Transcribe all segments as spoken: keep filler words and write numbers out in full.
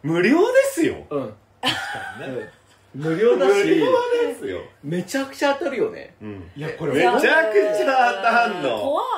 無料ですよ。 うん、 確かにね、 無料だし、 無料ですよ。 めちゃくちゃ当たるよね。 うん、 いやこれめちゃくちゃ当たんの。 怖い。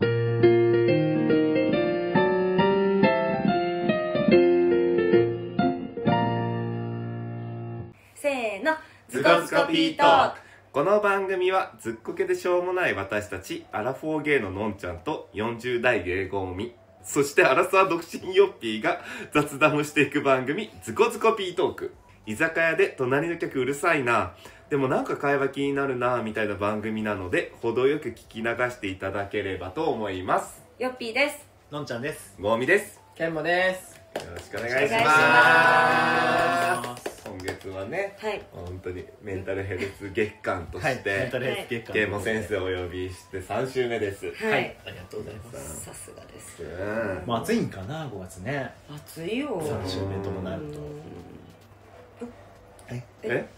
せーの、 ズコズコピートーク。この番組はずっこけでしょうもない私たちアラフォーゲイののんちゃんとよんじゅう代芸ゴミ、そしてアラサー独身ヨッピーが雑談をしていく番組、ズコズコピートーク。居酒屋で隣の客うるさいな、でもなんか会話気になるなみたいな番組なので、程よく聞き流していただければと思います。 よっぴーです。 のんちゃんです。 ゴミです。 ケンモです。 よろしくお願いしお願いしま。 ます今月はね、 はい、 本当にメンタルヘルス月間とはい、 して、 メンタルヘルス月間、 ケンモ先生をお呼びしてさん週目です。 はい、 はい、ありがとうございます。 さすがです。 うん、 もう暑いんかな、ごがつね。 暑いよ。 さん週目ともなると。 ええ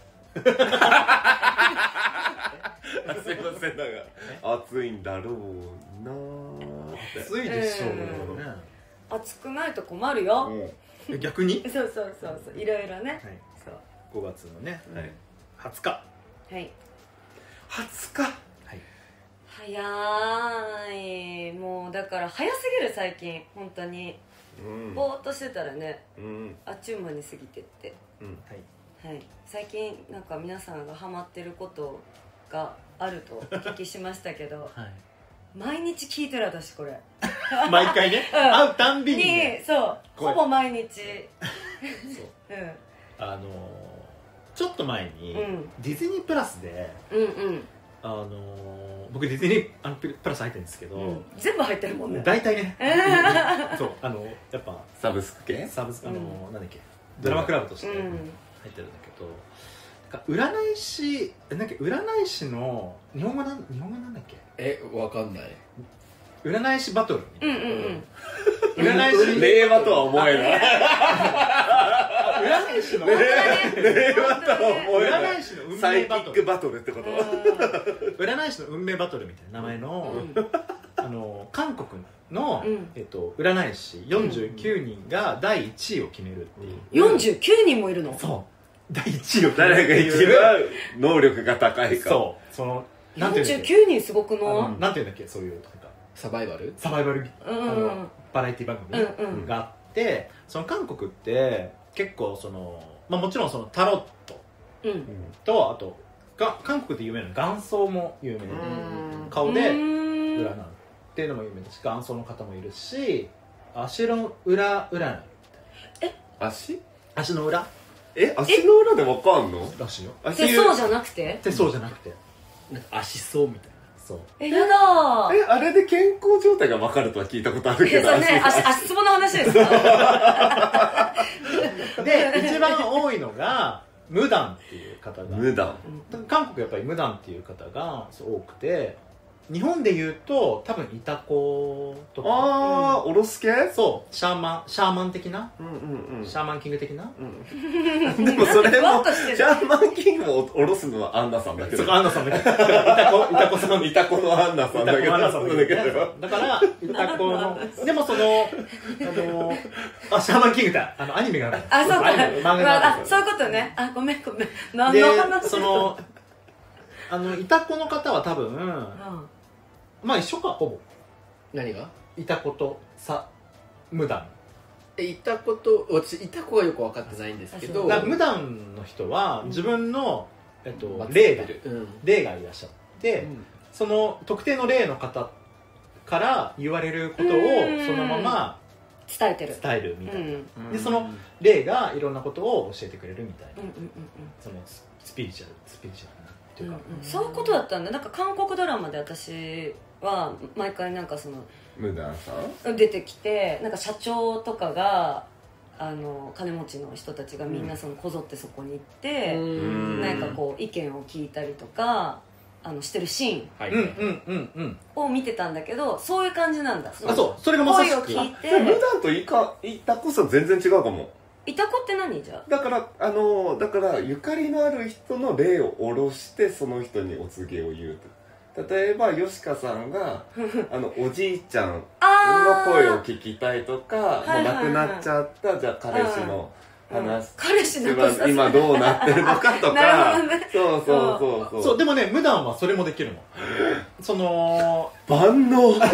すいません、なんか暑いんだろうなーって。 暑いでしょううんね。 暑くないと困るよ。 え逆にそうそうそうそう、いろいろね。 はい、 そう。 ごがつのね、 はい、 はつか。 はい。 はつか。 はい。 早い。もうだから早すぎる最近本当に。 うん、 ぼーっとしてたらね、 うん、 あっちゅう間に過ぎてって。 うん、 はい。 はい。最近なんか皆さんがハマってることがあるとお聞きしましたけど、 はい。 毎日聞いてる私これ。 毎回ね、 うん会うたんびににね。 そうこれほぼ毎日。 そう。 うんあのー、ちょっと前に、 うんディズニープラスで、 うんうんあのー、僕ディズニーあのププラス入ってるんですけど、 うん、全部入ってるもんね。 大体ね、そう、あのやっぱサブスク系。 サブスあの、 うんなんだっけ、ドラマクラブとしてうん入ってるんだけど、なんか占い師なんだっけ、占い師の日本語なん日本語なんだっけ、 え、わかんない。 占い師バトルみたいうんうんうんな、占い師令和とは思えない。 占い師の令和とは思えない。 占い師の運サイキ命バトル、 ックバトルってこと。 占い師の運命バトルみたいな名前の、 うんあの韓国の、 うんえっと、占い師よんじゅうきゅうにんがだいいちいを決めるっていう、 よんじゅうきゅうにんもいるの。 そうだいいちいを決める誰が一番能力が高いか。 そうそのなんていうんだっけ、 よんじゅうきゅうにんすごくあのななんていうんだっけ、そういうなんかサバイバル？ サバイバル、 い。うあんうんのバラエティ番組うんうんがあって、その韓国って結構その、まあ、もちろんそのタロットうんと、あとが韓国で有名な元祖も有名で、 うん顔でうーん占うっていうのも有名だし、元祖の方もいるし、足の裏占い、 足？ 足の裏え、足の裏でわかんの？ らしいよ。 足手相じゃなくて。 手相じゃなくて、 なんか足そうみたいな。 そうえ、やだー。 え、あれで健康状態がわかるとは聞いたことあるけえ、 ど。 それね、足、足つぼの話ですか？ で一番多いのが無断っていう方が、 無断。 韓国やっぱり無断っていう方がそう多くて、日本でいうと多分イタコとか、 あー、おろす系？ そうシャーマンシャーマン的な、 うんうんうん。 シャーマンキング的な、 うんでもそれふわもっとしてるシャーマンキングをおろすのはアンナさんだけど。 そうか、アンナさんだけど、イタコイタコさんイタコのアンナさんだけど。 アンナさんだけど、 ど。 だからイタコのでもそのあのあシャーマンキングだ、あのアニメがある、 あ、そうか。 アニメ漫画があるあ、そういうことね。あ、ごめんごめん。何での話？ そのあのイタコの方は多分、 うんまあ一緒か、ほぼ何が？ イタコとさ無断え、いたこと、私いた子がよく分かってないんですけど。 だから無断の人は自分の、えっと、 まあ霊がうん。 霊がいらっしゃって、 うんその特定の霊の方から言われることをうんそのまま伝えてる。 伝えるみたいな、 うんでその霊がいろんなことを教えてくれるみたいな、 うんうんうんそのススピリチュアルスピリチュアルなっていうか、 うんうん。そういうことだったんだ。なんか韓国ドラマで私は毎回なんかその無断さん？ 出てきて、なんか社長とかがあの金持ちの人たちがみんなそのこぞってそこに行って、 んなんかこう意見を聞いたりとかあのしてるシーンはい。 うんうんうんうんを見てたんだけど、そういう感じなんだ。 あ、そうそれがまさしく声を聞いでも無て。 断とイカイタコさん全然違うかも。 イタコって何じゃ？ だからあのだからゆかりのある人の霊を下ろしてその人にお告げを言うと。例えば吉川さんがあのおじいちゃんの声を聞きたいとか、もう亡くなっちゃったじゃあ彼氏の話し彼氏なんかさ今どうなってるのかとかなるほどねそうそうそうそうそうでもね無断はそれもできるのその万能でだ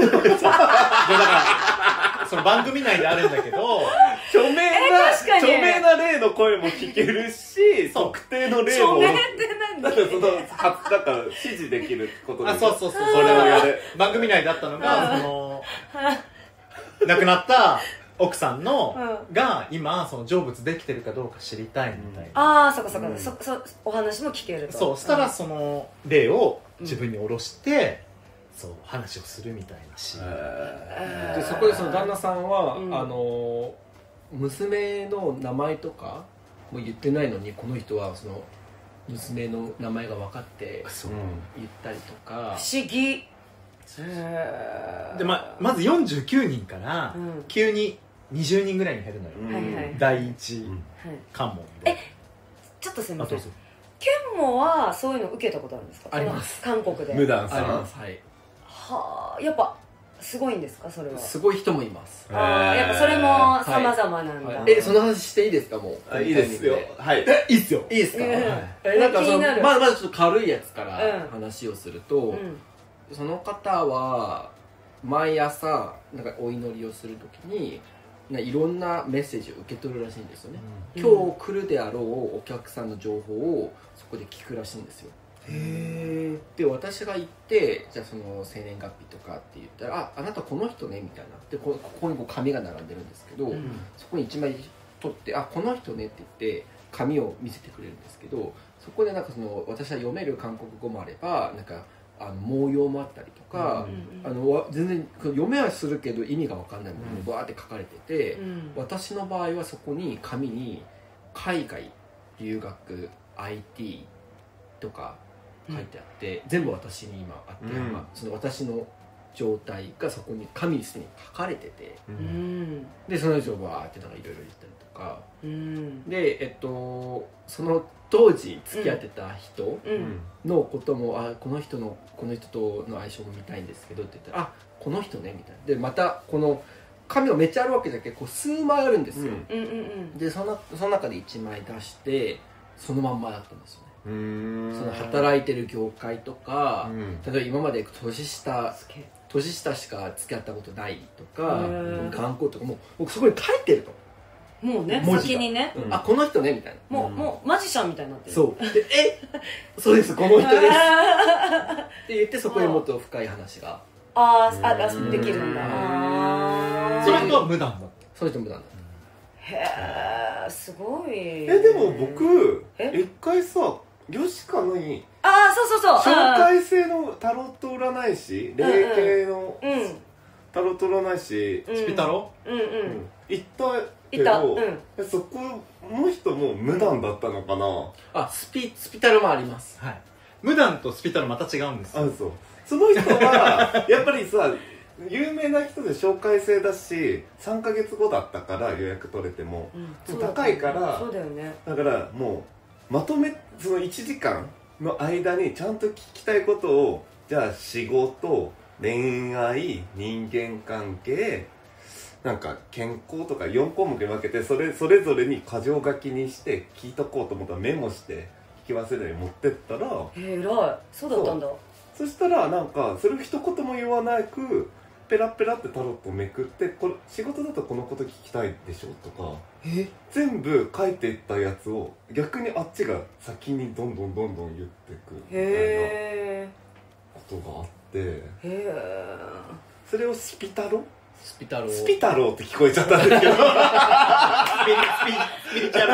からその番組内であるんだけど著名なえ確かに著名な例の声も聞けるしそう特定の例も署名ってなんだだってそのはだから指示できることであそうそうそうそれをやる番組内だったのがその亡くなった奥さんの、 うが今その成仏できてるかどうか知りたいみたいな、 ああそっかそっか、 うんそそお話も聞けるとそうしたらその霊を自分に下ろして、そう話をするみたいなシーン、 えーでそこでその旦那さんは、 うんあの娘の名前とかも言ってないのにこの人はその娘の名前が分かってそう言ったりとか不思議へーで、ま、まずよんじゅうきゅうにんからうん急ににじゅうにんぐらいに減るのよ、 うんはいはいだいいちうんはい関門でちょっとすみませんあどうぞケンモはそういうの受けたことあるんですかあります韓国で無断さんあります、はい、 はあやっぱすごいんですかそれはすごい人もいます、 ああやっぱそれも様々なんだ、 はい、えその話していいですかもうあいいですよはいいいっすよいいですか、 うんえなんかその気になるまあまずちょっと軽いやつからうん話をすると、 うんその方は毎朝なんかお祈りをするときにないろんなメッセージを受け取るらしいんですよね、 うん今日来るであろうお客さんの情報をそこで聞くらしいんですよへで私が行ってじゃあその生年月日とかって言ったら「ああなたこの人ね」みたいなでこここにこう紙が並んでるんですけど、 うんそこにいちまい取って「あこの人ね」って言って紙を見せてくれるんですけどそこでなんかその私は読める韓国語もあればなんかあの模様もあったりとか、 うんあのわ全然読めはするけど意味が分かんないものうんもバーって書かれてて、 うん私の場合はそこに紙に海外留学 アイティー とか書いてあって、全部私に今あって、 うんまあ、その私の状態がそこに紙にすでに書かれててううんんでその人がバーってなんかいろいろ言ったりとかうんでえっとその当時付き合ってた人ううんんのことも、あこの人のこの人との相性も見たいんですけどって言ったらあこの人ねみたいなでまたこの紙がめっちゃあるわけじゃなくてこう数枚あるんですよ、 うんうんうんでそのその中でいちまい出してそのまんまだったんですよね、 うーんその働いてる業界とか、 うん例えば今まで年下すげえ年下しか付き合ったことないとかへー頑固とかもう僕そこに書いてると、 もうね文字が先にねうんあこの人ねみたいなもううんもうマジシャンみたいになってるそうでえそうですこの人ですあって言ってそこにもっと深い話があーあだうんできるんだあーその人は無断だっその人もなんだへえすごいえでも僕え一回さヨシカのにああそうそうそう紹介制のタロット占い師霊系のうんうんタロット占い師うんたスピタロうんうん行ったけいたどうんえそこの人も無断だったのかなあスピスピタルもありますはい無断とスピタロまた違うんですよあそうその人はやっぱりさ有名な人で紹介制だしさんかげつごだったから予約取れてもうんそう高いからそうだよねだからもうまとめそのいちじかんの間にちゃんと聞きたいことをじゃあ仕事恋愛人間関係なんか健康とかよんこうもくに分けてそれそれぞれに箇条書きにして聞いとこうと思ったらメモして聞き忘れないように持ってったらへえ偉いそうだったんだそしたらなんかそれを一言も言わなくペラペラってタロットをめくってこれ仕事だとこのこと聞きたいでしょとかえ全部書いていったやつを逆にあっちが先にどんどんどんどん言ってくみたいなへことがあってえへえそれをスピタロスピタルスピタロって聞こえちゃったんですけどスピスピリチュアル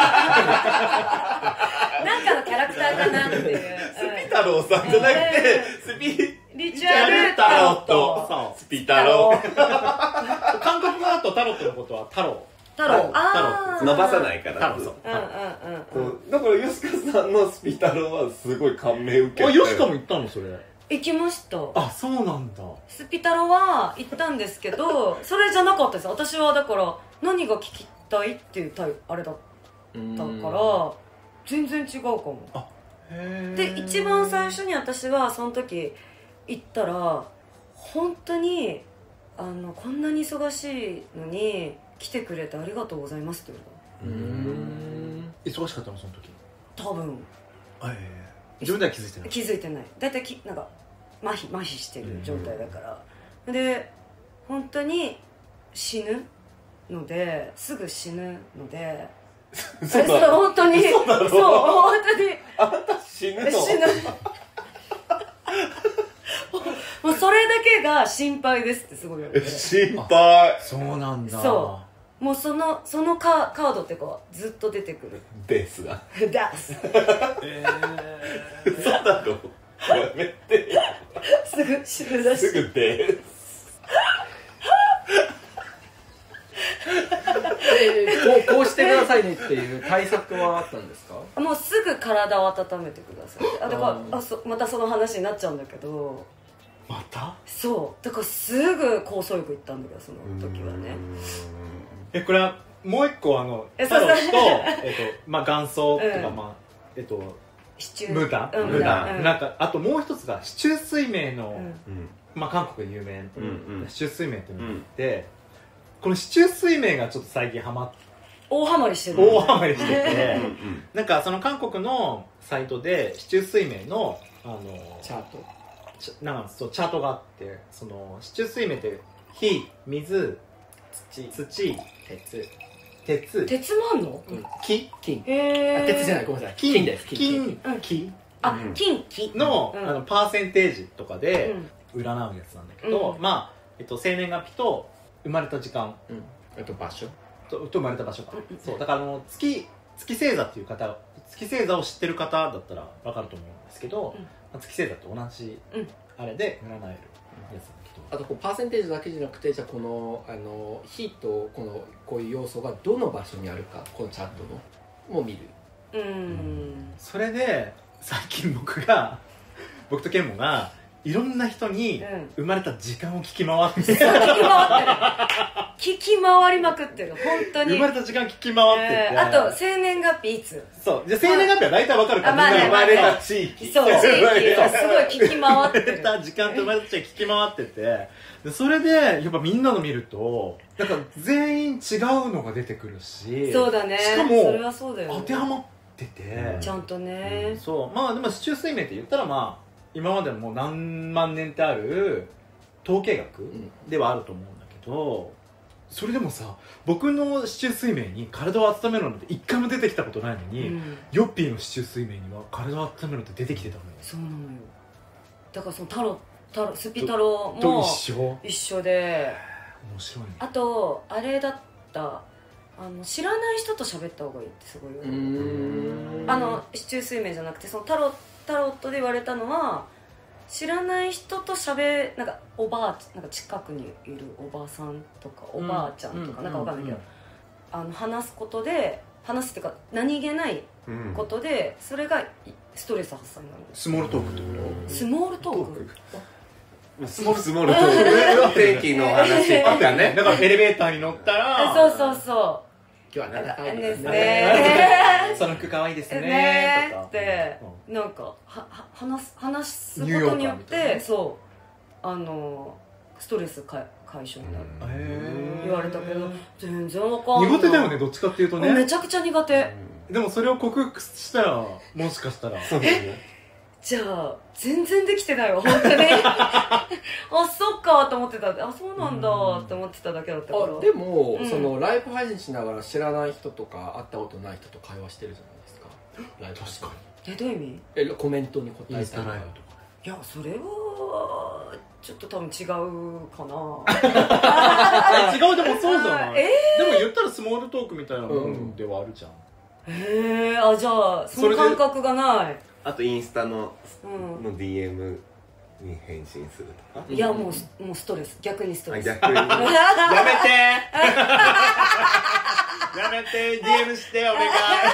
なんかのキャラクターかなっていうスピタロさんじゃなくてスピリチュアルタロットそうスピタロ韓国語だとタロットのことはタロタロタあー伸ばさないからタロそううんうんうんうんこうだから吉川さんのスピタロはすごい感銘受けてあヨシカも行ったのそれ行きましたあそうなんだスピタロは行ったんですけどそれじゃなかったです私はだから何が聞きたいっていうタイあれだったから全然違うかもへで一番最初に私はその時行ったら本当にあのこんなに忙しいのに来てくれてありがとうございますって言わうーん忙しかったのその時？ 多分ええ自分では気づいてない？ 気づいてない。だいたいきなんか麻痺麻痺してる状態だから、で本当に死ぬのですぐ死ぬのでそうそう本当にそう本当にあなた死ぬの？ 死ぬもうそれだけが心配ですってすごい言われて、 心配。 そうなんだ。 そうもうそのそのカカードってこうずっと出てくるですがですえ嘘だろ、やめてよ。 すぐ死ぬらしい。 すぐですえー、こうこうしてくださいねっていう対策はあったんですか？ もうすぐ体を温めてください。あだからあーあそまたその話になっちゃうんだけど、 また？ そうだからすぐ酵素浴行ったんだけどその時はね。 えこれはもう一個あのえタロットそうとえっとまあ元祖とか、 うんまあえっとシチュームダうんムダ、 うんなんかあともう一つが四柱推命の、 うんうんまあ韓国で有名、 うんうん四柱推命っていうのがあって、この四柱推命がちょっと最近ハマっ大ハマりしてる大ハマりしてて、 うんうんなんかその韓国のサイトで四柱推命のあのチャートちなんかそうチャートがあって、その四柱推命って火、水、 土土、 鉄鉄、 鉄もあんの？ 木、 金へーあ鉄じゃないごめんなさい金金です金、 うん木あうん金木の,、 うんあのパーセンテージとかうでん占うやつなんだけど、 うんまあ、えっと、生年月日と生まれた時間うんあと場所とと生まれた場所か、 うんうんそうだからあの月月星座っていう方月星座を知ってる方だったら分かると思うんですけど、 うんまあ月星座と同じうんあれで占えるやつなんだけど、 あとこうパーセンテージだけじゃなくてじゃあこのあの火とこのこういう要素がどの場所にあるかこのチャートのも見るうんそれで最近僕が僕とケンモがいろんな人にうん生まれた時間を聞き回って、 聞き回ってる聞き回りまくってる本当に生まれた時間聞き回ってて、 えーあと生年月日いつそうじゃあ生年月日は大体わかるから、 あまあねみんな生まれた地域。 そう地域がすごい聞き回って生まれるた時間と生まれた時間聞き回ってて、でそれでやっぱみんなの見るとなんか全員違うのが出てくるし、 そうだねしかもそれはそうだよね当てはまってて、 ちゃんとねそうまあでも四柱推命って言ったらまあ今までもう何万年ってある統計学ではあると思うんだけど、それでもさ僕の四柱推命に体を温めるのって一回も出てきたことないのに、 うんヨッピーの四柱推命には体を温めるのって出てきてたのよ。 そうなのよだからその太郎太郎スピ太郎とも一緒一緒で面白いね。 あとあれだったあの知らない人と喋った方がいいってすごい言われるんあの四柱推命じゃなくてそのタロタロットで言われたのは知らない人と喋なんかおばあなんか近くにいるおばさんとかおばあちゃんとか、 うんなんかわかんないけど、 うんあの話すことで話すっていうか何気ないうんことでそれがいストレス発散になるんです。 スモールトークってこスモールトークスモールスモールと天気の話とかとね。 だからエレベーターに乗ったらそうそうそ今日はう暖かいですねねその服可愛いですねねとかってうんなんかはは話す話すこニューヨーカーとによっみたいなてそうあのストレス解解消になるへー言われたけど全然わかんない苦手だよねどっちかっていうとね。 めちゃくちゃ苦手でもそれを克服したらもしかしたらそうだね。 じゃあ全然できてないわ本当にあそっかと思ってたあそうなんだって思ってただけだったからあでも、 うんそのライブ配信しながら知らない人とか会ったことない人と会話してるじゃないですかライブ配信確かえどういう意味えコメントに答えたりインスタライブとかいやそれはちょっと多分違うかなあ違うでもそうじゃない、 えでも言ったらスモールトークみたいなもんではあるじゃん、 へえあじゃあその感覚がないあとインスタのうんの ディーエム に返信するとか。 いやもうもうストレス逆にストレスあ逆に。 やめてやめて ディーエム してお願い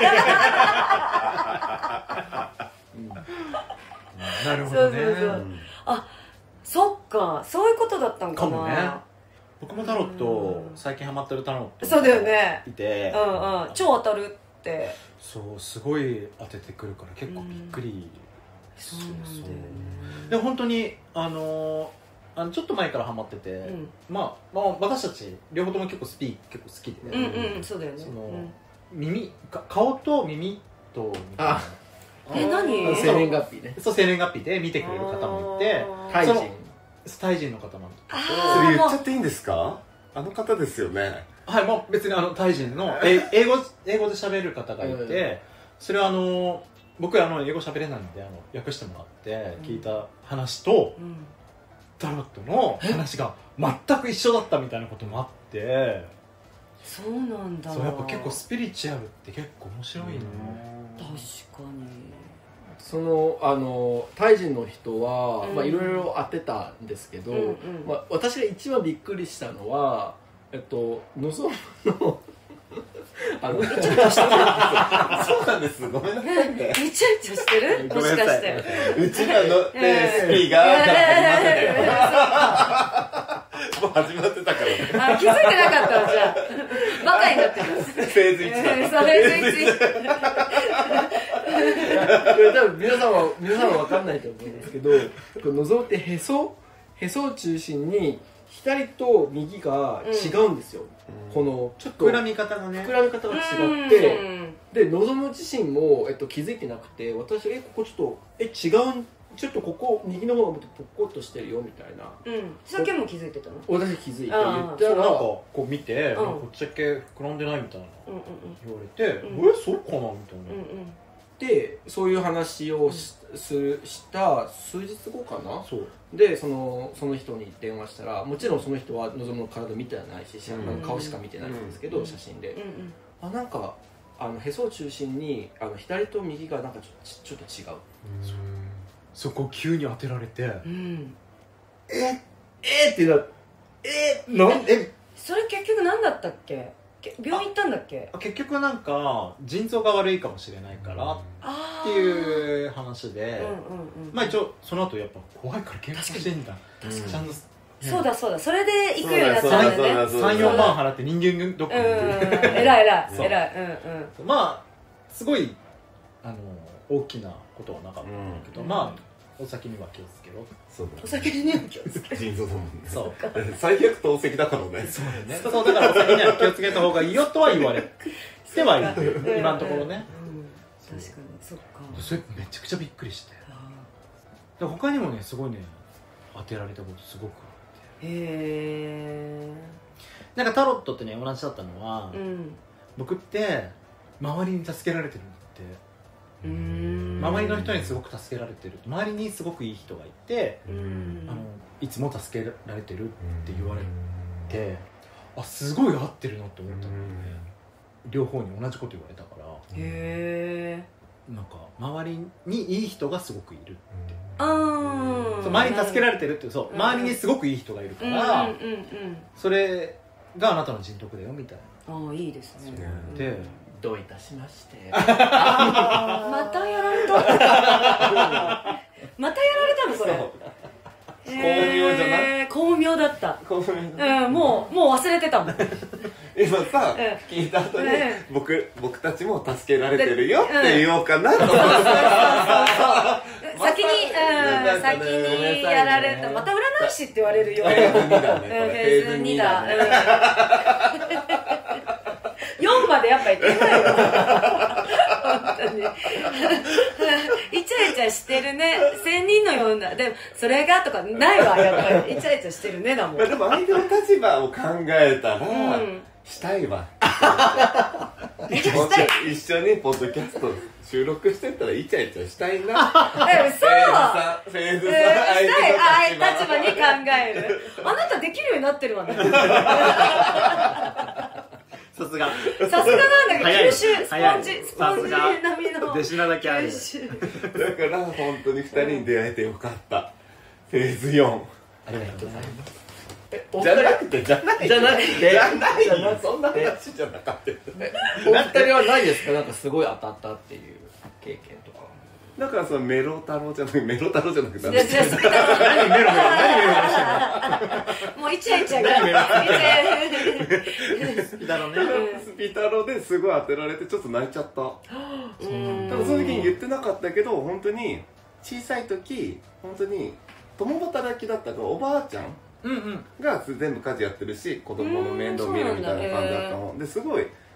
なるほどねそうそうそうあそっかそういうことだったんかなかもね僕もタロット最近ハマってるタロットそうだよねいて、 うんうん超当たるってそうすごい当ててくるから結構びっくりする、 そうなんだよねで本当にあのーあのちょっと前からハマってて、 うんまあ、まあ私たち両方とも結構スピー結構好きで、 うんうんそうだよねそのうん耳か顔と耳とあえ何生年月日ね。 そう生年月日で見てくれる方もいて、 タイ人。 タイ人の方なんですけど、 それ言っちゃっていいんですか？あの方ですよね。 はい、もう別にあのタイ人のえ英語英語で喋る方がいて、うん、それはあの僕あの英語喋れないのであの訳してもらって聞いた話と、うん、タロットの話が全く一緒だったみたいなこともあって、 そうなんだ。 そうやっぱ結構スピリチュアルって結構面白いね。 確かに。 そのあのタイ人の人は、うん、まあいろいろ当てたんですけど、うんうん、まあ、私が一番びっくりしたのは、えっと望むのあのイチャイチャしてる。 そうなんです。ごめんなさいね。 イチャイチャしてる？もしかして。 うちらのスピーがもう始まってたからね。 あ、気づいてなかったわじゃあ。バカになってます。 フェーズいちだ。 そうフェーズいち。 これ多分皆さんは皆さんは分かんないと思うんですけど、この望むってへそへそを中心に左と右が違うんですよ。うん、このちょっと膨らみ方がね膨らみ方が違って、で望む自身も、えっと、気づいてなくて、私えここちょっとえ違うちょっとここ右の方がもっとポッコッとしてるよみたいな。 うん。さっきも気づいてたの？ 私気づいて言ったらなんかこう見て、うん、こっちだけ膨らんでないみたいな言われて、うんうん、えそうかなみたいな。うんうん、 でそういう話を し,、うん、するした数日後かな。 そうでそのその人に電話したら、もちろんその人は望むの体見てはないし、うん、顔しか見てないんですけど、うん、写真で、うんうん、あなんかあのへそを中心にあの左と右がなんかちょちょっと違う。 うんそこを急に当てられて、うん、 ええってなえなんえそれ結局何だったっけ？病院行ったんだっけ？ 結局なんか腎臓が悪いかもしれないからっていう話で、まあ一応その後やっぱ怖いから検査してんだ。 確かにちゃんと、ね、そうだそうだ、それで行くようになったんだよね。 さん、よんまん払って人間ドックに行って、 えらいえらいえらい、うんうん、まあすごいあの大きなことはなかったんだけど、うん、まあお酒には気をつけろ。 そうだ、お酒には気をつけろ。 腎臓だもんね。 そう。 最悪透析だからね。 そうだね。そうだからお酒には気をつけた方がいいよとは言われてはいる。今のところね。 確かにそっか。 それめちゃくちゃびっくりして。で他にもねすごいね当てられたことすごくあって。へえ。なんかタロットってね同じだったのは、僕って周りに助けられてるんだって。うーん周りの人にすごく助けられてる、周りにすごくいい人がいて、うーんあのいつも助けられてるって言われて、あすごい合ってるなって思ったので、ね、両方に同じこと言われたから、へえんか周りにいい人がすごくいるって、あそう周りに助けられてるってそう周りにすごくいい人がいるから、うんうんうんうん、それがあなたの人徳だよみたいな。 ああいいですね。 でどういたしまして。 またやられた。またやられたのそれ。 巧妙じゃない？ 巧妙だった。巧妙。うん、もうもう忘れてたもん。 今さ、聞いた後に僕僕たちも助けられてるよって言おうかなと思って。 先にうん先にやられた。また占い師って言われるよ。フェーズにだね。フェーズにだ。よんまでやっぱいけないよ本当にイチャイチャしてるね仙人のようなでもそれがとかないわやっぱりイチャイチャしてるねだもん。 でも相手の立場を考えたら、うん、したいわ一緒にポッドキャスト収録してたらイチャイチャしたいな。 え嘘。 フェーズさん相手の立場に考える。あなたできるようになってるわね。 さすがさすがなんだけど吸収スポンジスポンジ並みの弟子なだけある。 だから本当にふたりに出会えてよかった。フェーズよんありがとうございます。 じゃなくてじゃないじゃなくてじゃないそんな話じゃなかった。 お二人はないですか？なんかすごい当たったっていう経験とか。 だからそのメロ太郎じゃなくてメロ太郎じゃなくて何メロメロ何メロメロしてるの？もうイチャイチャがスピタロね。 スピタロですごい当てられてちょっと泣いちゃった。その時に言ってなかったけど本当に小さい時本当に共働きだったからおばあちゃんうんうん、 が全部家事やってるし子供の面倒見るみたいな感じだったのですごい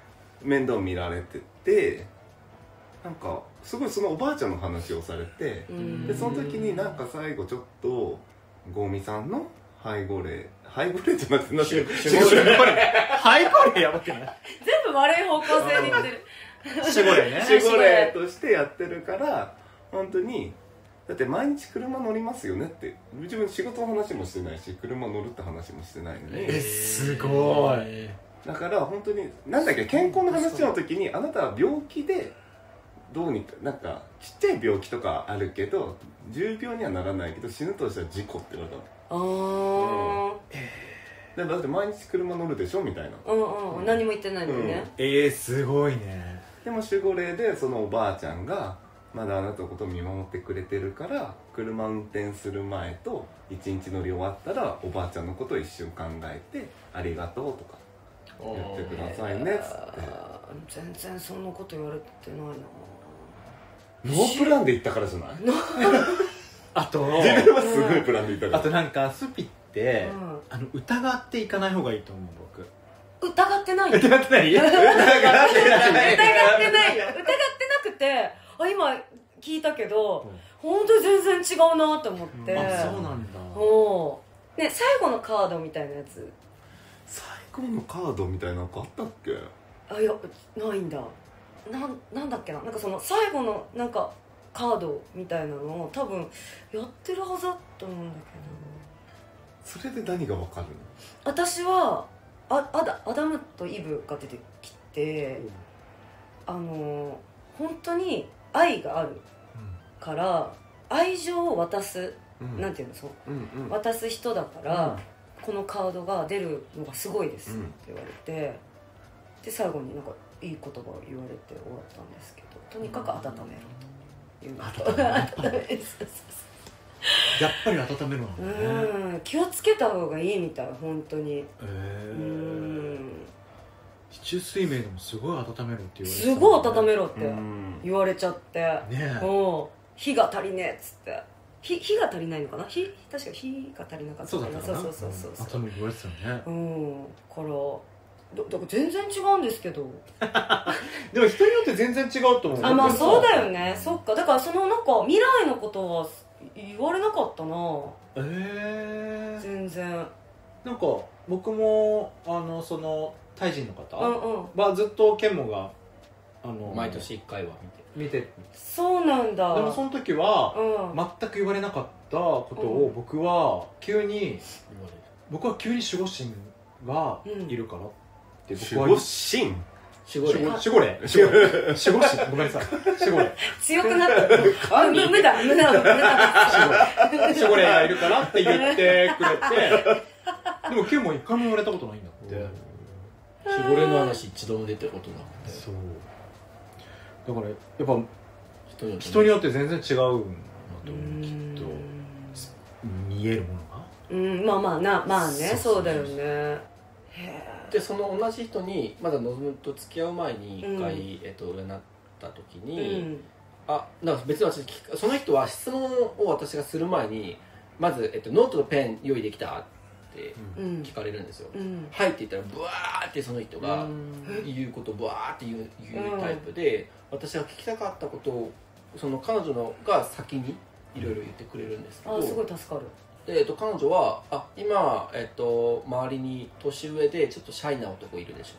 面倒見られてて、なんかすごいそのおばあちゃんの話をされて、でその時になんか最後ちょっとゴミさんの背後霊背後霊じゃなくて何ていう背後霊やばくない？ 全部悪い方向性にいってる守護霊ね。 守護霊としてやってるから、本当にだって毎日車乗りますよねって、自分仕事の話もしてないし車乗るって話もしてないのに、 えすごい。 だから本当になんだっけ、健康の話の時にあなたは病気でどうにかなんかちっちゃい病気とかあるけど重病にはならないけど死ぬとしたら事故って言われたの。 あー、 うん、だって毎日車乗るでしょみたいな、 うんうん、何も言ってないのにね、 うん、 えー、すごいね。 でも守護霊でそのおばあちゃんがまだあなたのことを見守ってくれてるから車運転する前と一日乗り終わったらおばあちゃんのことを一瞬考えてありがとうとか言ってくださいねっつって。 全然そんなこと言われてないな。 ノープランで行ったからじゃない？ あと自分はすごいプランで行ったから。 あとなんかスピって、 うん、 あの疑っていかない方がいいと思う僕。 疑ってないよ疑ってない疑ってない疑ってないよ疑ってなくて、あ今聞いたけど、うん、本当に全然違うなと思って、 うん、あそうなんだ。 おね、最後のカードみたいなやつ、 最後のカードみたいなのあったっけ？ あいやないんだ。なんなんだっけな、なんかその最後のなんかカードみたいなのを多分やってるはずだと思うんだけど。 それで何がわかるの？ 私はあアダアダムとイブが出てきて、うん、あの本当に愛があるから、うん、愛情を渡す、うん、なんていうのそう、うんうん、渡す人だから、うん、このカードが出るのがすごいですって言われて、うん、で最後になんかいい言葉を言われて終わったんですけど、とにかく温めろというのと、温めやっぱり温めるのね。 うん、気をつけた方がいいみたい本当に。へえ。 うん。 市中水明でもすごい温めろって言われて、ね、 すごい温めろって言われちゃって、ねえ、火が足りねえっつって、火火が足りないのかな、火確か火が足りなかったかな。 そうだったかな。 そうそうそうそうそう。 頭言われてたよね。 うん。からだから全然違うんですけどでも人によって全然違うと思う。 あ、まあそうだよね。そっか、だからそのなんか未来のことは言われなかったな。 えー、 全然。 なんか僕もあのそのタイ人の方は、うんうん、ずっとケンモがあの毎年いっかいは見て見て。 そうなんだ。 でもその時は、うん、全く言われなかったことを僕は急に、うん、僕は急に守護神がいるから、うん守護神守護霊守護霊守護神ごめんなさい守護霊強くなった無無だ無だ無だ守護霊がいるからって言ってくれて、でもケンも一回も言われたことないんだって。 守護霊の話一度も出てることなくて。 そうだからやっぱ人によって全然違うんだと思う。きっと見えるものが、 うん、まあまあなまあね、そうだよね。へえ。 でその同じ人にまだのぞむと付き合う前に一回、うん、えっと占った時に、うん、あなんか別に私その人は質問を私がする前にまず、えっと、ノートとペン用意できたって聞かれるんですよ、うん、はいって言ったらブワーってその人が言うことをブワーって言う、言うタイプで、私が聞きたかったことをその彼女のが先にいろいろ言ってくれるんですけど、 あすごい助かる。 で、えっと、彼女はあ今、えっと、周りに年上でちょっとシャイな男いるでしょ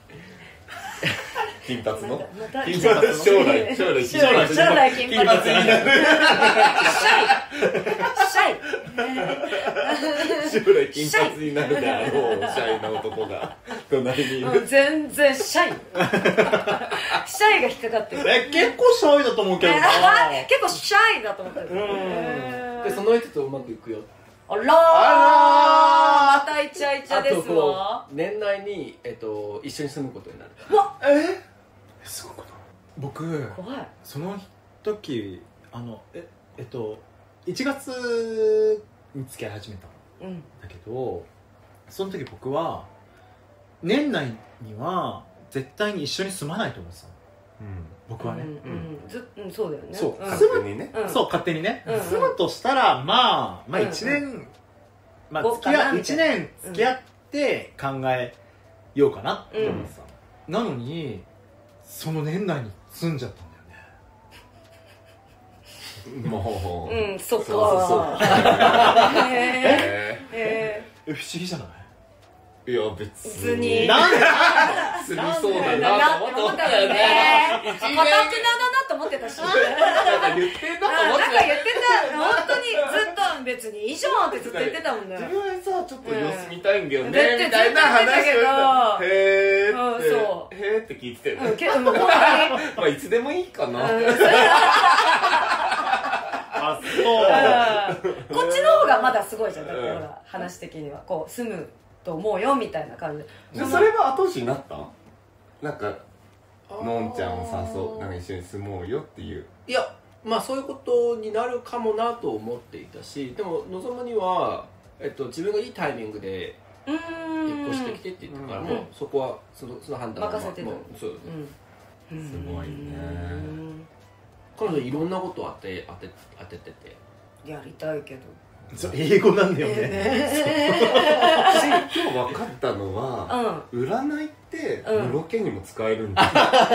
金髪の金髪の将来将来将来将来金髪になるシャイシャイ将来金髪になるであろうシャイな男が隣にいる。 全然シャイシャイが引っかかってる。 え結構シャイだと思うけどな結構シャイだと思ってる。 でその人とうまくいくよ。 あらー、またイチャイチャですわ。 年内に、えっと、一緒に住むことになる。 うわえー、すごいこと。僕怖い。 その時あのええっといちがつに付き合い始めたんだけど、うん、その時僕は年内には絶対に一緒に住まないと思ってたの。うん、僕はね、 うんうんずうん、そうだよね。 そう、 うん、勝手にね、 うん、そう勝手にね、うんうん、住むとしたらまあまあいちねん、うんうん、まあ付き合いちねん付き合って考えようかなって思ってた、うん、なのにその年内に済んじゃったんだよね。 もううん、そっかそうそうそうへえええ不思議じゃない？ ーいや別別になんで済みそうだななとって思っよ思ったたよねね。 かたくなだなと思ってたしなんか言ってんだと思ってなんか言ってた本当にずっと別にいいじゃんってずっと言ってたもんね自分はさちょっと様子見たいんだよね、 うんみたいな話を絶対言ってたけどへーって、 うんそへーって聞いてたよね、 うんけどもう本まあいつでもいいかな、 当にうんあそうこっちの方がまだすごいじゃん。だってほら話的にはこう住むと思うよみたいな感じで。 でそれは後押しになった？なんかのんちゃんを誘う、なんか一緒に住もうよっていう。 いやまあそういうことになるかもなと思っていたし、でも望むには、えっと、自分がいいタイミングでうーん引っ越してきてって言ってから、 うんもうそこはそのその判断は任せてるもうそううんすごいねうん彼女いろんなことを当て当て当ててて、 やりたいけどそう英語なんだよね。 私今日分かったのは、 う占いってうんのろけにも使えるんだ、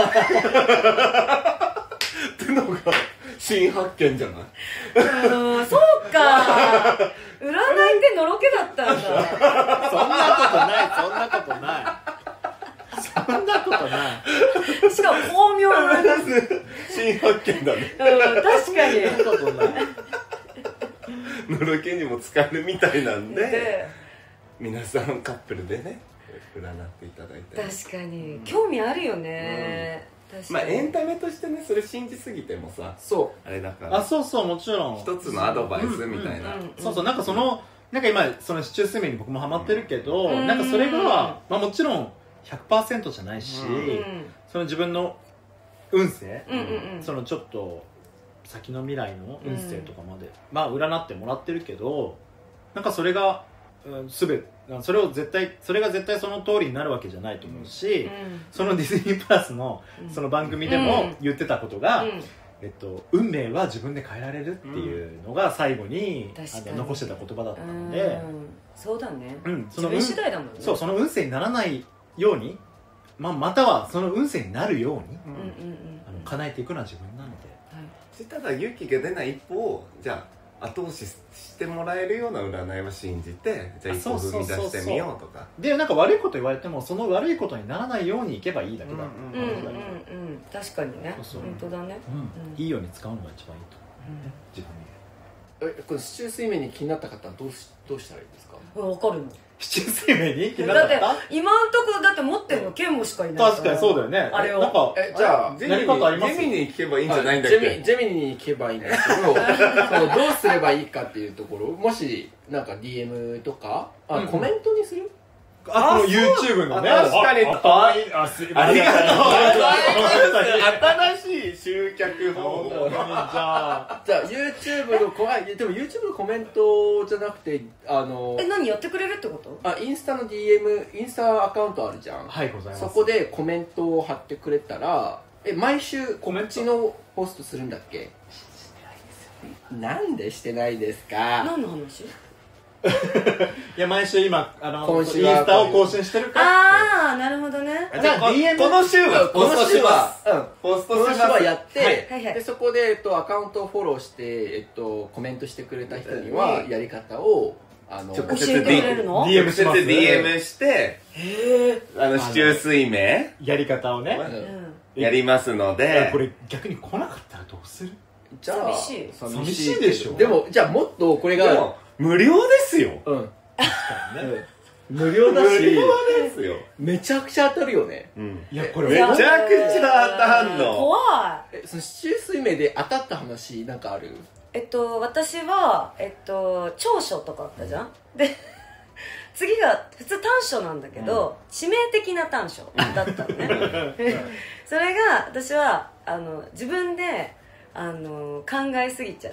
ってのが新発見じゃない？ うんそうか占いってのろけだったんだそんなことないそんなことないそんなことないしかも巧妙な新発見だね。 うん確かにそんなことないのろけにも使えるみたいなんで、 で皆さんカップルでね占っていただいて、 確かに興味あるよね、確かにまあエンタメとしてねそれ信じすぎてもさそあれだからあそうそうもちろん一つのアドバイスみたいな、 うんそうそうなんかそのなんか今その市中睡眠に僕もハマってるけど、 うんなんかそれが、まあ、もちろん ひゃくパーセント じゃないし、 うんその自分の運勢、 うんうんうんそのちょっと先の未来の運勢とかまで、まあ占ってもらってるけどなんかそれが、うん、全てそれを絶対それが絶対その通りになるわけじゃないと思うし、 うんそのディズニープラスのうんその番組でも言ってたことが、 うんえっと、運命は自分で変えられるっていうのが最後に、 確かにあの残してた言葉だったのうで、 んそうだね、 うん、そ自分の運次第だもんねそうその運勢にならないように、まあ、またはその運勢になるように、 うんうんうんあの叶えていくのは自分なので。 はいただ勇気が出ない一方をじゃあ後押ししてもらえるような占いを信じてじゃあ一歩踏み出してみようとかでなんか悪いこと言われてもその悪いことにならないようにいけばいいだけだ、 うんうんうんうん確かにねそうそう本当だねうんうんいいように使うのが一番いいと思うね、自分にうえこの市中水面に気になった方はどうしどうしたらいいですか？ 分かるの七水面に気になだってった今んとこだって持ってるのケンモしかいない確かにそうだよねあれをなんかえじゃあジェミやり方ありますジェミに聞けばいいんじゃないんだっジェけミジェミニに聞けばいいんですけどそのどうすればいいかっていうところもしなんか ディーエム とかあ、 うんコメントにするあこの YouTube のねあ確かにあああすいませんありがとうございます新新しい集客方本当にじ法ゃあじゃあ YouTube のこあでも YouTube のコメントじゃなくてあのえ何やってくれるってことあインスタの ディーエム インスタアカウントあるじゃん、 はいございますそこでコメントを貼ってくれたらえ毎週コメントこっちのポストするんだっけ？なんでしてないですか？ 何の話いや毎週今あのイン今週はスタを更新してるかああなるほどねじゃあこディーエムこの週はこの週はうんポストこの週しますはやって、 はいはいはいでそこで、えっと、アカウントをフォローして、えっと、コメントしてくれた人にはやり方をあの直教接えてくれるのディーエム直接しますディーエム してへえあの市中水明やり方をねううんやりますのでこれ逆に来なかったらどうする？ じゃあ寂しい寂しいでしょでもじゃあもっとこれがでも無料ですようん、 ね無料だ無し料ですよめちゃくちゃ当たるよね。 うんいやこれめちゃくちゃ当たんの怖いえその市中水明で当たった話なんかある？ えっと私はえっと長所とかあったじゃん、で次が普通短所なんだけど、致命的な短所だったのねそれが私はあの自分であの考えすぎちゃって、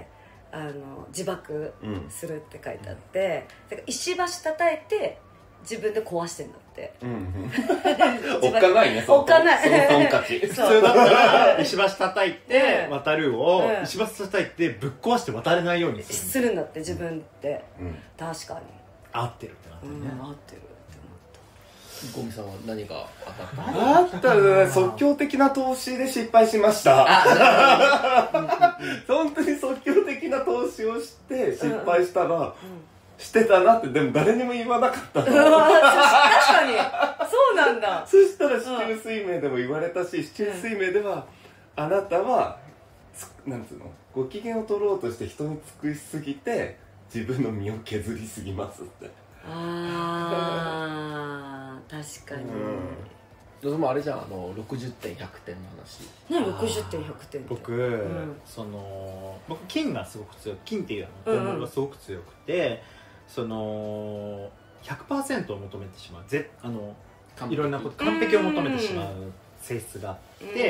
あの自爆するって書いてあって、だから石橋叩いて自分で壊してんだってうんうんおっかないねおっかないそのトンカチ普通だったら石橋叩いてうん渡るをうん石橋叩いてぶっ壊して渡れないようにするするんだって自分ってうん確かに、 合ってるってなってうんるね合ってるって思ったゴミさんは何が当たったあったね、即興的な投資で失敗しました。本当に即興的な投資をして失敗したら、うんうん、してたなって、でも誰にも言わなかったの。確かにそうなんだ。 そしたら市中水明でも言われたし、市中水明では、あなたはなんつうの、ご機嫌を取ろうとして人に尽くしすぎて自分の身を削りすぎますって。 あー確かに、 うん、でもあれじゃん、あのろくじゅってんひゃくてんの話。 何ろくじゅってんひゃくてんって。 僕、うん、その僕金がすごく強い、金っていうの項目がすごく強くて、うん、その ひゃくパーセント を求めてしまう、ぜあのいろんなこと完璧を求めてしまう性質があって、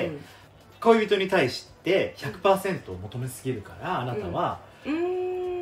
うん、恋人に対して ひゃくパーセント を求めすぎるから、あなたは、うん、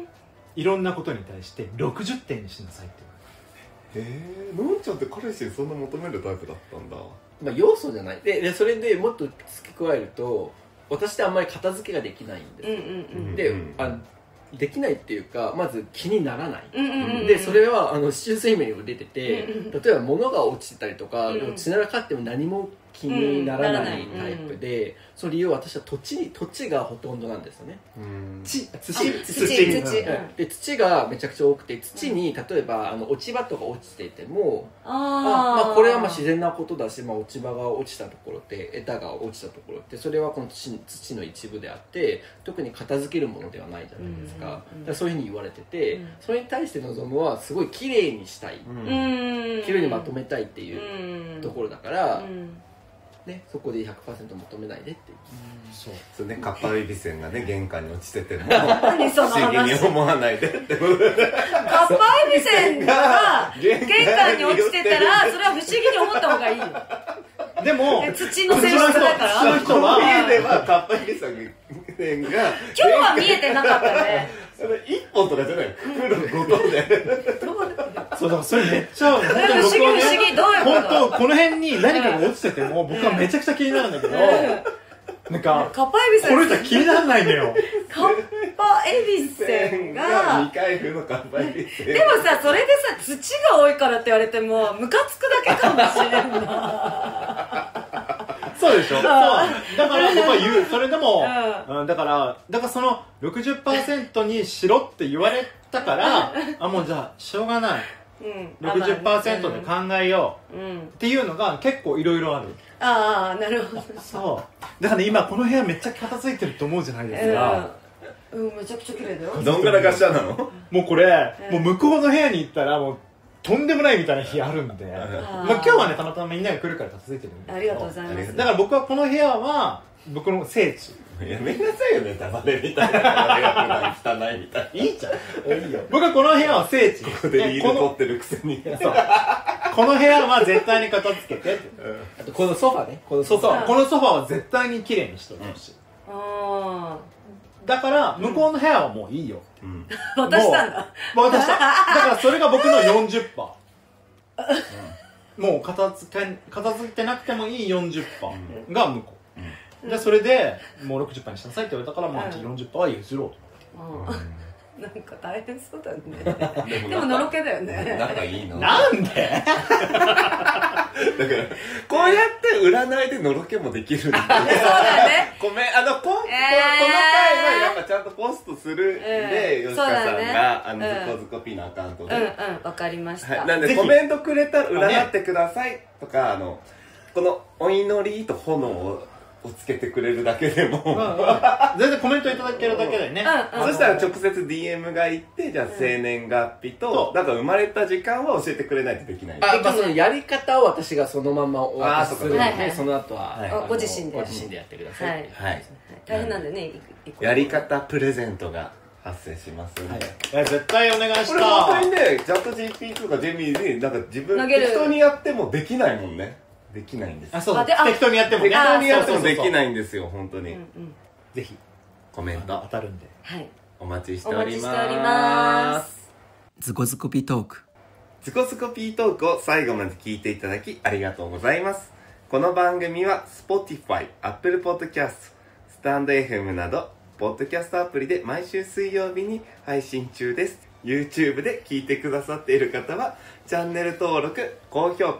いろんなことに対してろくじゅってんにしなさいって言われた。へえ、のんちゃんって彼氏にそんな求めるタイプだったんだ。 まあ要素じゃない。で、でそれでもっと付け加えると、私ってあんまり片付けができないんですよ、うんうんうん、で、あできないっていうか、まず気にならない、うんうんうん、でそれはあの市中水明にも出てて、うんうん、例えば物が落ちてたりとか、うん、血ならかっても何も気にならないタイプで、うん、その理由は私は土地に土地がほとんどなんですよね。土土土土で土がめちゃくちゃ多くて、土に例えばあの落ち葉とか落ちていても、ああ、まあ、これはまあ自然なことだし、まあ、落ち葉が落ちたところって枝が落ちたところってそれはこの土、土の一部であって特に片付けるものではないじゃないですか、うんうん、だからそういうふうに言われてて、うん、それに対して望むはすごい綺麗にしたい、うん、綺麗にまとめたいっていうところだから、うんね、そこで ひゃくパーセント 求めないでっていう、 うん、そうそうね、かっぱえびせんがね玄関に落ちてても不思議に思わないでってことで、かっぱえびせんが玄関に落ちてたらそれは不思議に思った方がいいよ。 でも土の性質だから土の人は家ではかっぱえびせんが今日は見えてなかったね。 それ一本とかじゃない、袋ごとでそうだからそれめっちゃ本当に不思議不思議、どういうこと？ 本当この辺に何かが落ちてても僕はめちゃくちゃ気になるんだけど、なんかかっぱえびせんこの人は気にならないのよ。 かっぱえびせんが未開封のかっぱえびせん。 でもさ、それでさ土が多いからって言われてもムカつくだけかもしれんな。 そうでしょ。そうだから僕は言う。それでも、うん、だからだからその ろくじゅっパーセント にしろって言われたからあもうじゃあしょうがない、うん、ろくじゅっパーセント で考えよう、うん、っていうのが結構いろいろある。 ああ、なるほど。 そうだからね、今この部屋めっちゃ片付いてると思うじゃないですか、 うん、うん、めちゃくちゃ綺麗だよ。 どんがらがしゃなの？ もうこれ、うん、もう向こうの部屋に行ったらもうとんでもないみたいな日あるんで、まあ、今日はねたまたまみんなが来るから片付いてるんで、 ありがとうございます。 だから僕はこの部屋は僕の聖地。 やめなさいよね、ダバレみたいな汚いみたい。 いいじゃん、いいよ。僕はこの部屋は聖地。 ここでリード取ってるくせに。そうこの部屋は絶対に片付けて、うん、 あとこのソファね、このソファ、このソファは絶対に綺麗にしてほしい、うん、あだから向こうの部屋はもういいよ、 うん、渡したんだ。 渡した。だからそれが僕の よんじゅっパーセント、うん、もう片付け片付けてなくてもいい よんじゅっパーセント が向こう、うん、でそれでもう ろくじゅっパーセント にしなさいって言われたから、まあ、よんじゅっパーセント は譲ろうと思って、うん、 なんか大変そうだね。でものろけだよね。 仲いいの。 なんで？ だからこうやって占いでのろけもできるんだよね。 そうだよね。 ごめん、あのこ、えー、この回はやっぱちゃんとポストするんで、吉川さんがあのズコズコ P のアカウントで。 うんうん、わかりました。 はい、なんでコメントくれたら占ってくださいとか、あのこのお祈りと炎ををつけてくれるだけでも、うんうん、 全然コメントいただけるだけでね、 うんうん、そしたら直接 ディーエム が行って、じゃあ生年月日と、うん、なんか生まれた時間は教えてくれないとできない。 あ、まあそのやり方を私がそのままお渡しするので、はいはい、その後は、はい、 ご自身でご自身でやってください。はい。 はい、 大変なんでね、 やり方プレゼントが発生しますんで、はい、 いや絶対お願いした。これ本当にね、チャット ジーピーティー とかジェミーになんか自分適当にやってもできないもんね。できないんです。 あ、そう。適当にやってもね。 適当にやってもできないんですよ、本当に。 うんうん、 ぜひコメント当たるんで、 はい、 お待ちしております。 お待ちしております。 ズコズコピートーク。 ズコズコピートークを最後まで聞いていただきありがとうございます。この番組は Spotify、Apple Podcast、Stand エフエム などポッドキャストアプリで毎週水曜日に配信中です。YouTube で聞いてくださっている方はチャンネル登録、高評価、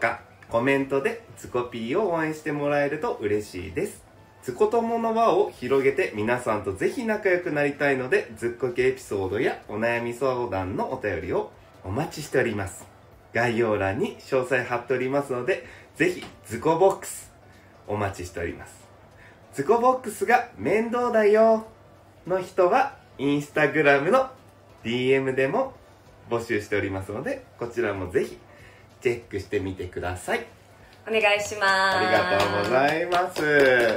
コメントでズコピーを応援してもらえると嬉しいです。ズコ友の輪を広げて皆さんとぜひ仲良くなりたいので、ズッコケエピソードやお悩み相談のお便りをお待ちしております。概要欄に詳細貼っておりますので、ぜひズコボックスお待ちしております。ズコボックスが面倒だよの人はインスタグラムの ディーエム でも募集しておりますので、こちらもぜひチェックしてみてください。 お願いします。 ありがとうございます。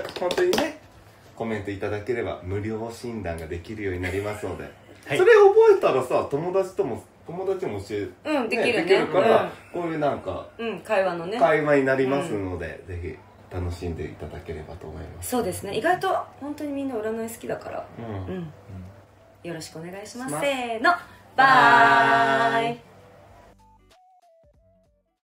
本当にね、コメントいただければ無料診断ができるようになりますので、はい、それ覚えたらさ、友達とも友達も教え、 うん、できるね、 できるから、 うん、 こういうなんか、 うん、会話のね会話になりますので、うん、ぜひ楽しんでいただければと思います。 そうですね、意外と本当にみんな占い好きだから、 うん、うん、 よろしくお願いします。せーの、バイ。